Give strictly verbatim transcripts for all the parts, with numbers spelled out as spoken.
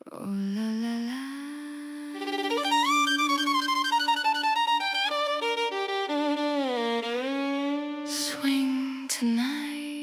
Oh la la la. Swing tonight.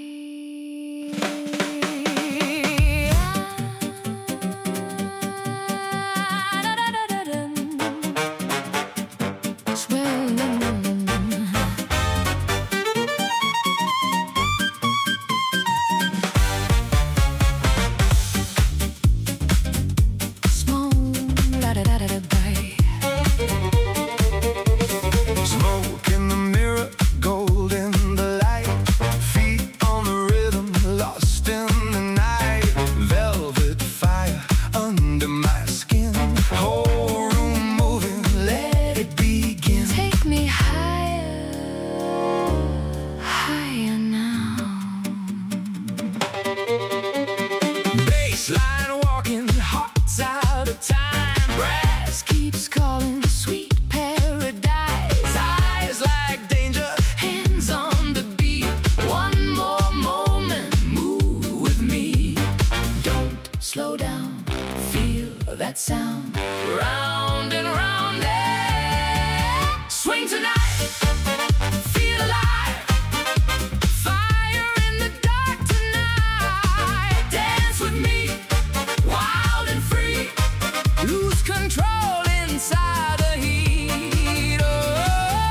Slow down, feel that sound. Round and round it. Swing tonight, feel alive. Fire in the dark tonight. Dance with me, wild and free. Lose control inside the heat. Oh,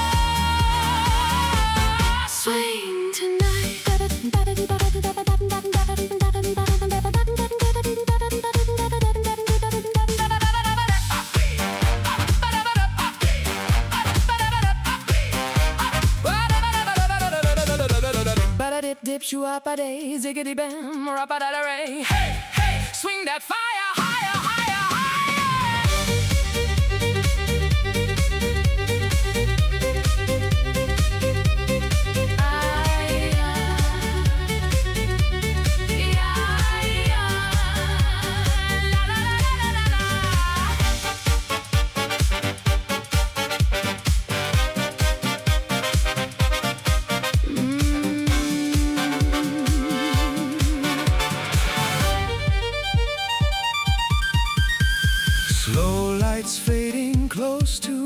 swing tonight. Dip you up a day, ziggity bam, rap a da ray. Hey, hey, swing that fire higher, higher, Slow lights fading close to